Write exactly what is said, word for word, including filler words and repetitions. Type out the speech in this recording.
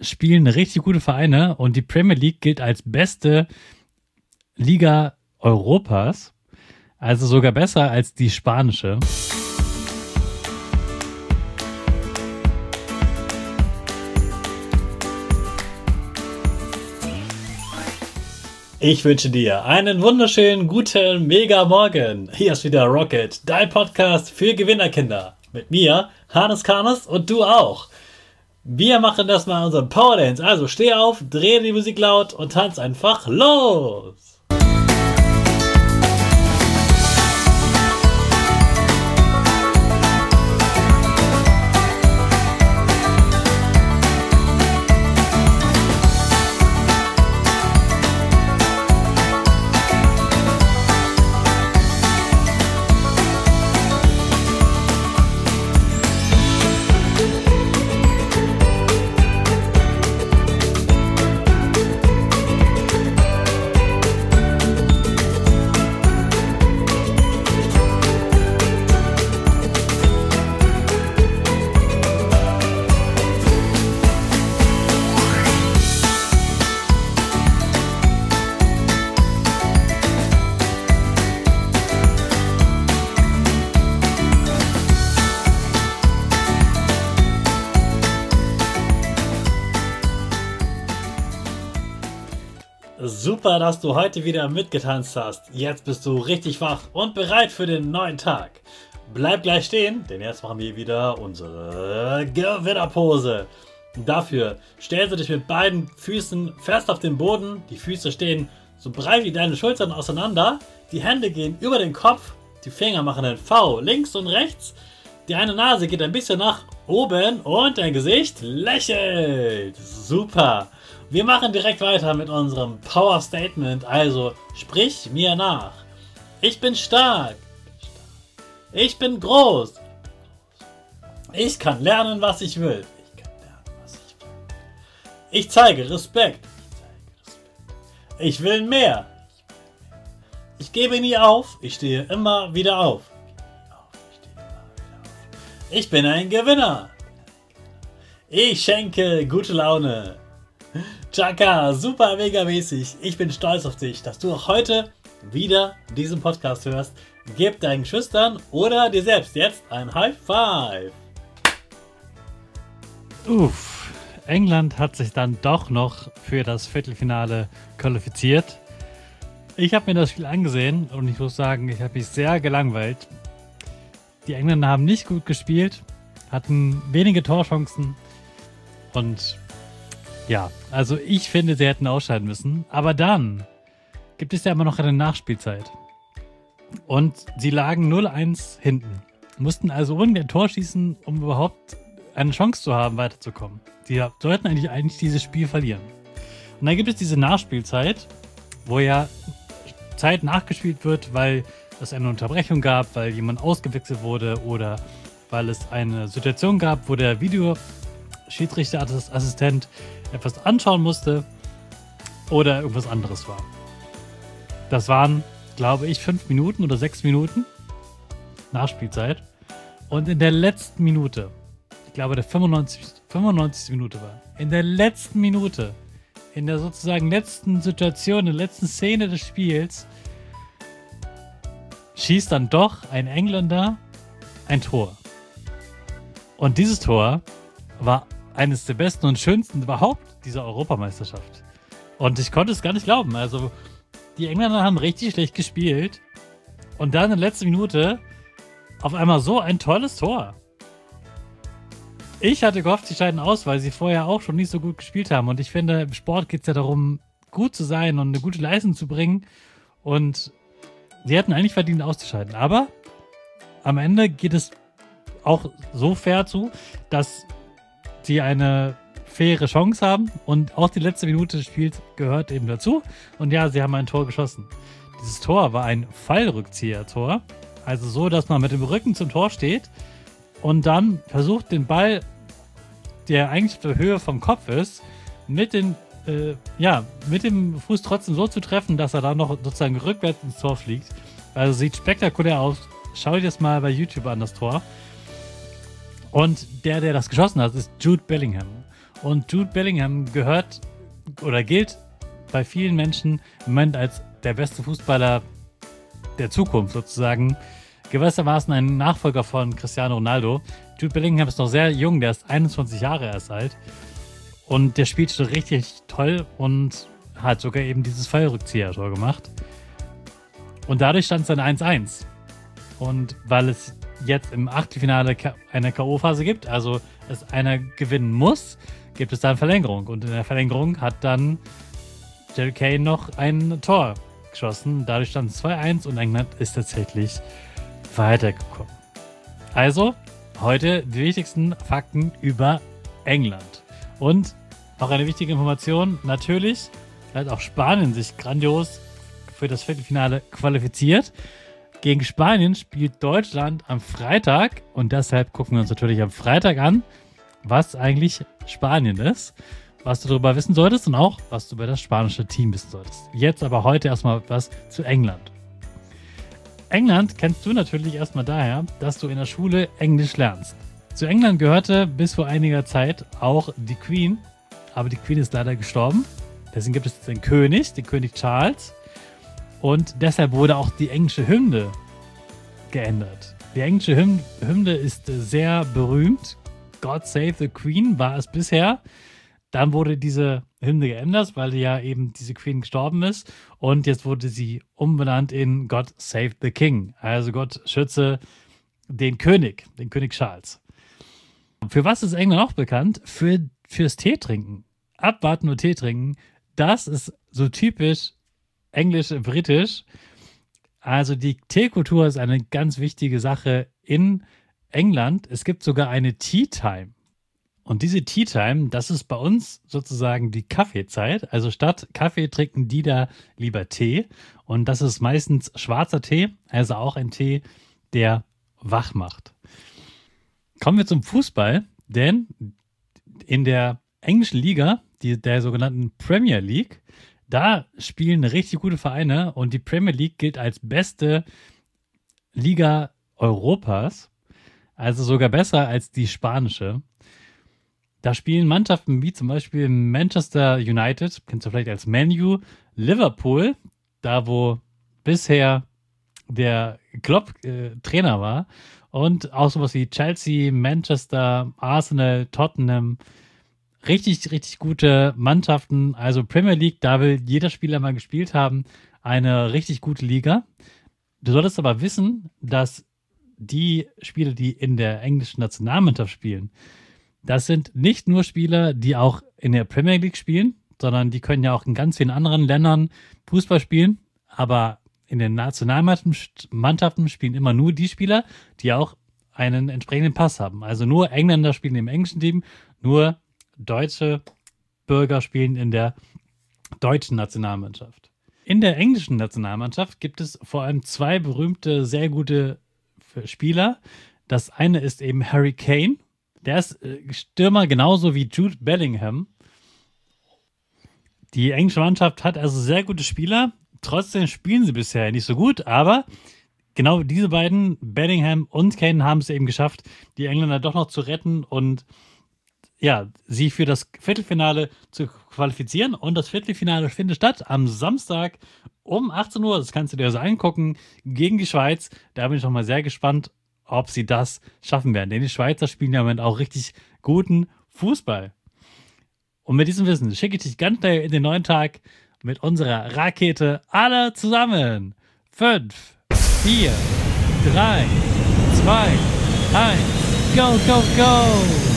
spielen richtig gute Vereine und die Premier League gilt als beste Liga Europas, also sogar besser als die spanische. Ich wünsche dir einen wunderschönen, guten, mega Morgen. Hier ist wieder Rocket, dein Podcast für Gewinnerkinder. Mit mir, Hannes Karnes und du auch. Wir machen das mal unseren Power Dance. Also steh auf, dreh die Musik laut und tanz einfach los. Super, dass du heute wieder mitgetanzt hast. Jetzt bist du richtig wach und bereit für den neuen Tag. Bleib gleich stehen, denn jetzt machen wir wieder unsere Gewinnerpose. Dafür stellst du dich mit beiden Füßen fest auf den Boden. Die Füße stehen so breit wie deine Schultern auseinander. Die Hände gehen über den Kopf. Die Finger machen ein V links und rechts. Die eine Nase geht ein bisschen nach oben und dein Gesicht lächelt. Super. Wir machen direkt weiter mit unserem Power Statement, also sprich mir nach. Ich bin stark. Ich bin groß. Ich kann lernen, was ich will. Ich kann lernen, was ich will. Ich zeige Respekt. Ich will mehr. Ich gebe nie auf. Ich stehe immer wieder auf. Ich bin ein Gewinner. Ich schenke gute Laune. Chaka, super mega mäßig. Ich bin stolz auf dich, dass du auch heute wieder diesen Podcast hörst. Gib deinen Geschwistern oder dir selbst jetzt ein High Five. Uff, England hat sich dann doch noch für das Viertelfinale qualifiziert. Ich habe mir das Spiel angesehen und ich muss sagen, ich habe mich sehr gelangweilt. Die Engländer haben nicht gut gespielt, hatten wenige Torchancen und ja, also ich finde, sie hätten ausscheiden müssen. Aber dann gibt es ja immer noch eine Nachspielzeit. Und sie lagen null eins hinten. Mussten also unbedingt ein Tor schießen, um überhaupt eine Chance zu haben, weiterzukommen. Sie sollten eigentlich, eigentlich dieses Spiel verlieren. Und dann gibt es diese Nachspielzeit, wo ja Zeit nachgespielt wird, weil es eine Unterbrechung gab, weil jemand ausgewechselt wurde oder weil es eine Situation gab, wo der Videoschiedsrichterassistent etwas anschauen musste oder irgendwas anderes war. Das waren, glaube ich, fünf Minuten oder sechs Minuten Nachspielzeit. Und in der letzten Minute, ich glaube, der fünfundneunzigste Minute war, in der letzten Minute, in der sozusagen letzten Situation, in der letzten Szene des Spiels, schießt dann doch ein Engländer ein Tor. Und dieses Tor war eines der besten und schönsten überhaupt dieser Europameisterschaft. Und ich konnte es gar nicht glauben. Also, die Engländer haben richtig schlecht gespielt. Und dann in der letzten Minute auf einmal so ein tolles Tor. Ich hatte gehofft, sie scheiden aus, weil sie vorher auch schon nicht so gut gespielt haben. Und ich finde, im Sport geht es ja darum, gut zu sein und eine gute Leistung zu bringen. Und sie hätten eigentlich verdient auszuscheiden. Aber am Ende geht es auch so fair zu, dass die eine faire Chance haben und auch die letzte Minute des Spiels gehört eben dazu. Und ja, sie haben ein Tor geschossen. Dieses Tor war ein Fallrückzieher-Tor, also so, dass man mit dem Rücken zum Tor steht und dann versucht, den Ball, der eigentlich auf der Höhe vom Kopf ist, mit, den, äh, ja, mit dem Fuß trotzdem so zu treffen, dass er dann noch sozusagen rückwärts ins Tor fliegt. Also sieht spektakulär aus. Schau dir das mal bei YouTube an, das Tor. Und der, der das geschossen hat, ist Jude Bellingham. Und Jude Bellingham gehört oder gilt bei vielen Menschen im Moment als der beste Fußballer der Zukunft sozusagen. Gewissermaßen ein Nachfolger von Cristiano Ronaldo. Jude Bellingham ist noch sehr jung, der ist einundzwanzig Jahre erst alt. Und der spielt schon richtig toll und hat sogar eben dieses Fallrückzieher-Tor gemacht. Und dadurch stand es dann eins eins. Und weil es jetzt im Achtelfinale eine K O-Phase gibt, also es einer gewinnen muss, gibt es dann Verlängerung. Und in der Verlängerung hat dann Harry Kane noch ein Tor geschossen. Dadurch stand es zwei eins und England ist tatsächlich weitergekommen. Also, heute die wichtigsten Fakten über England. Und noch eine wichtige Information, natürlich hat auch Spanien sich grandios für das Viertelfinale qualifiziert. Gegen Spanien spielt Deutschland am Freitag und deshalb gucken wir uns natürlich am Freitag an, was eigentlich Spanien ist, was du darüber wissen solltest und auch, was du über das spanische Team wissen solltest. Jetzt aber heute erstmal was zu England. England kennst du natürlich erstmal daher, dass du in der Schule Englisch lernst. Zu England gehörte bis vor einiger Zeit auch die Queen, aber die Queen ist leider gestorben. Deswegen gibt es jetzt den König, den König Charles. Und deshalb wurde auch die englische Hymne geändert. Die englische Hymne, Hymne ist sehr berühmt. God Save the Queen war es bisher. Dann wurde diese Hymne geändert, weil ja eben diese Queen gestorben ist. Und jetzt wurde sie umbenannt in God Save the King. Also Gott schütze den König, den König Charles. Für was ist England auch bekannt? Für, fürs Teetrinken. Abwarten und Tee trinken. Das ist so typisch englisch-britisch. Also die Teekultur ist eine ganz wichtige Sache in England. Es gibt sogar eine Tea Time. Und diese Tea Time, das ist bei uns sozusagen die Kaffeezeit. Also statt Kaffee trinken die da lieber Tee. Und das ist meistens schwarzer Tee, also auch ein Tee, der wach macht. Kommen wir zum Fußball, denn in der englischen Liga, die, der sogenannten Premier League, da spielen richtig gute Vereine und die Premier League gilt als beste Liga Europas, also sogar besser als die spanische. Da spielen Mannschaften wie zum Beispiel Manchester United, kennst du vielleicht als Man U, Liverpool, da wo bisher der Klopp äh, Trainer war, und auch sowas wie Chelsea, Manchester, Arsenal, Tottenham. Richtig, richtig gute Mannschaften. Also Premier League, da will jeder Spieler mal gespielt haben. Eine richtig gute Liga. Du solltest aber wissen, dass die Spieler, die in der englischen Nationalmannschaft spielen, das sind nicht nur Spieler, die auch in der Premier League spielen, sondern die können ja auch in ganz vielen anderen Ländern Fußball spielen. Aber in den Nationalmannschaften spielen immer nur die Spieler, die auch einen entsprechenden Pass haben. Also nur Engländer spielen im englischen Team, nur deutsche Bürger spielen in der deutschen Nationalmannschaft. In der englischen Nationalmannschaft gibt es vor allem zwei berühmte, sehr gute Spieler. Das eine ist eben Harry Kane. Der ist Stürmer genauso wie Jude Bellingham. Die englische Mannschaft hat also sehr gute Spieler. Trotzdem spielen sie bisher nicht so gut, aber genau diese beiden, Bellingham und Kane, haben es eben geschafft, die Engländer doch noch zu retten und ja, sie für das Viertelfinale zu qualifizieren. Und das Viertelfinale findet statt am Samstag um achtzehn Uhr. Das kannst du dir also angucken, gegen die Schweiz. Da bin ich noch mal sehr gespannt, ob sie das schaffen werden. Denn die Schweizer spielen ja im Moment auch richtig guten Fußball. Und mit diesem Wissen schicke ich dich ganz schnell in den neuen Tag mit unserer Rakete alle zusammen. Fünf, vier, drei, zwei, eins, go, go, go!